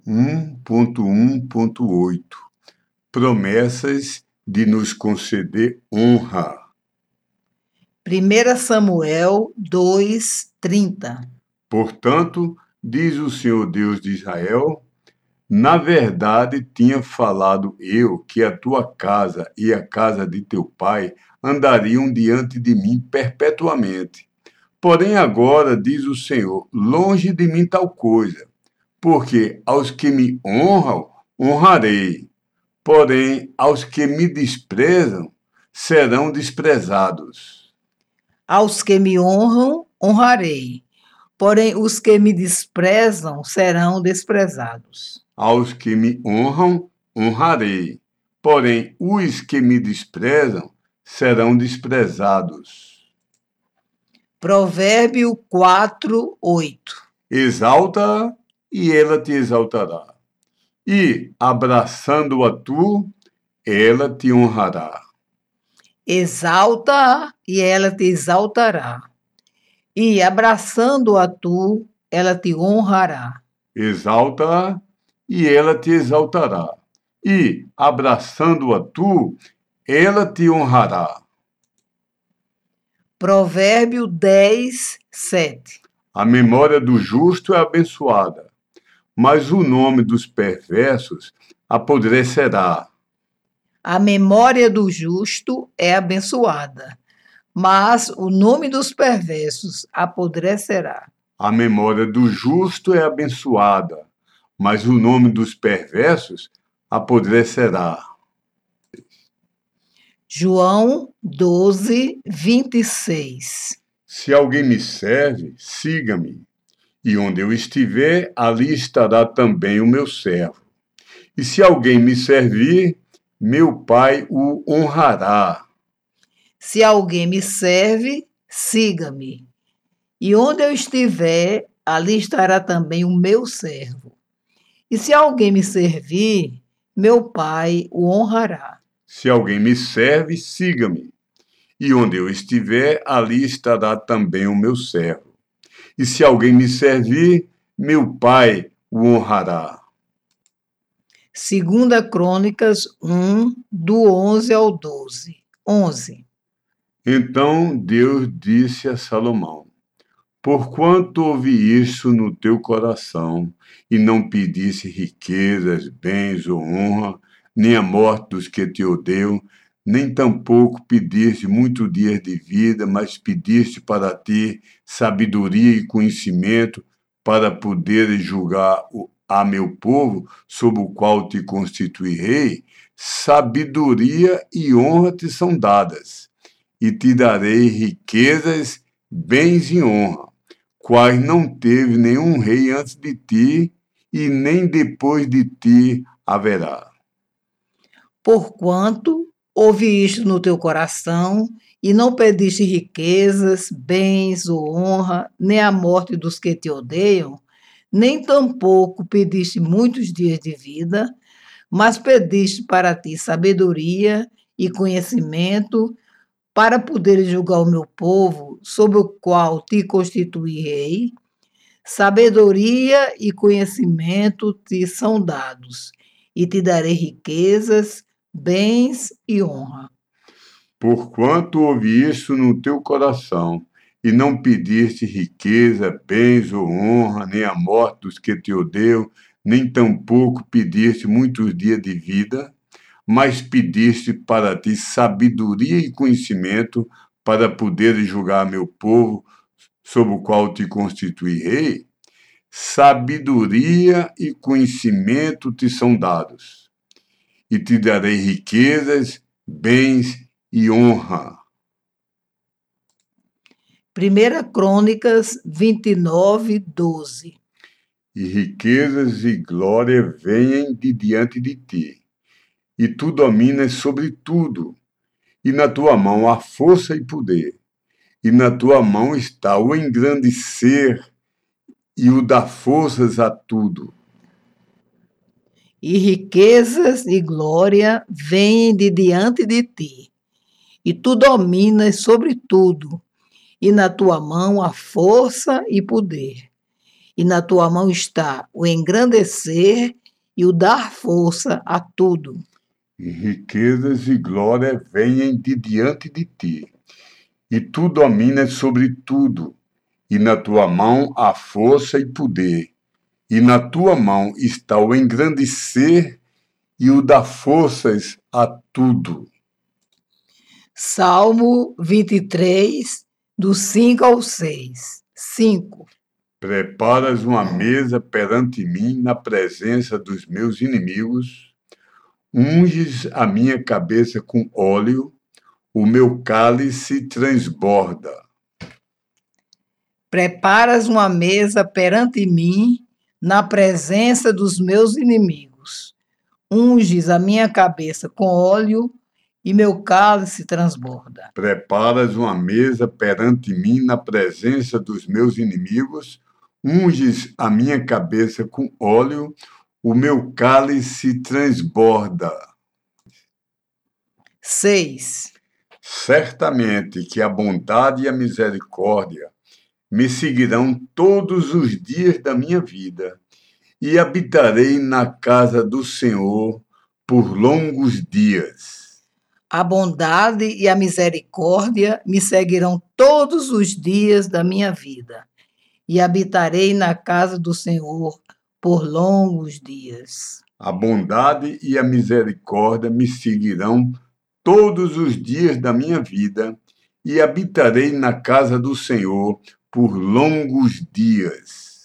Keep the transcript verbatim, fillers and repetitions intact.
um ponto um ponto oito Promessas de nos conceder honra. primeira Samuel dois, trinta. Portanto, diz o Senhor Deus de Israel, na verdade tinha falado eu que a tua casa e a casa de teu pai andariam diante de mim perpetuamente. Porém agora, diz o Senhor, longe de mim tal coisa, porque aos que me honram, honrarei, porém aos que me desprezam, serão desprezados. Aos que me honram, honrarei, porém os que me desprezam serão desprezados. Aos que me honram, honrarei, porém os que me desprezam serão desprezados. Provérbio quatro, oito. Exalta e ela te exaltará, e abraçando-a tu, ela te honrará. Exalta e ela te exaltará, e abraçando-a tu, ela te honrará. Exalta-a e ela te exaltará, e abraçando-a tu, ela te honrará. Provérbio dez, sete. A memória do justo é abençoada, mas o nome dos perversos apodrecerá. A memória do justo é abençoada, mas o nome dos perversos apodrecerá. A memória do justo é abençoada, mas o nome dos perversos apodrecerá. João doze, vinte e seis. Se alguém me serve, siga-me, e onde eu estiver, ali estará também o meu servo. E se alguém me servir, meu Pai o honrará. Se alguém me serve, siga-me. E onde eu estiver, ali estará também o meu servo. E se alguém me servir, meu Pai o honrará. Se alguém me serve, siga-me. E onde eu estiver, ali estará também o meu servo. E se alguém me servir, meu Pai o honrará. Segunda Crônicas um, do onze ao doze. onze. Então Deus disse a Salomão, porquanto ouvi isso no teu coração, e não pedisse riquezas, bens ou honra, nem a morte dos que te odeiam, nem tampouco pediste muitos dias de vida, mas pediste para ti sabedoria e conhecimento, para poderes julgar a meu povo, sobre o qual te constituí rei, sabedoria e honra te são dadas, e te darei riquezas, bens e honra, quais não teve nenhum rei antes de ti, e nem depois de ti haverá. Porquanto ouvi isto no teu coração, e não pediste riquezas, bens ou honra, nem a morte dos que te odeiam, nem tampouco pediste muitos dias de vida, mas pediste para ti sabedoria e conhecimento, para poderes julgar o meu povo, sobre o qual te constituí rei. Sabedoria e conhecimento te são dados, e te darei riquezas, bens e honra. Porquanto ouvi isso no teu coração, e não pediste riqueza, bens ou honra, nem a morte dos que te odeiam, nem tampouco pediste muitos dias de vida, mas pediste para ti sabedoria e conhecimento, para poderes julgar meu povo, sobre o qual te constituí rei, sabedoria e conhecimento te são dados, e te darei riquezas, bens e honra. Primeira Crônicas vinte e nove, doze. E riquezas e glória venham de diante de ti, e tu dominas sobre tudo, e na tua mão há força e poder, e na tua mão está o engrandecer e o dar forças a tudo. E riquezas e glória vêm de diante de ti, e tu dominas sobre tudo, e na tua mão há força e poder, e na tua mão está o engrandecer e o dar força a tudo. E riquezas e glória venham de diante de ti, e tu dominas sobre tudo, e na tua mão há força e poder, e na tua mão está o engrandecer e o dar forças a tudo. Salmo vinte e três, do cinco ao seis. cinco. Preparas uma mesa perante mim na presença dos meus inimigos, unges a minha cabeça com óleo, o meu cálice transborda. Preparas uma mesa perante mim na presença dos meus inimigos. Unges a minha cabeça com óleo e meu cálice transborda. Preparas uma mesa perante mim na presença dos meus inimigos, unges a minha cabeça com óleo, o meu cálice transborda. seis. Certamente que a bondade e a misericórdia me seguirão todos os dias da minha vida, e habitarei na casa do Senhor por longos dias. A bondade e a misericórdia me seguirão todos os dias da minha vida, e habitarei na casa do Senhor por longos dias. A bondade e a misericórdia me seguirão todos os dias da minha vida, e habitarei na casa do Senhor por longos dias.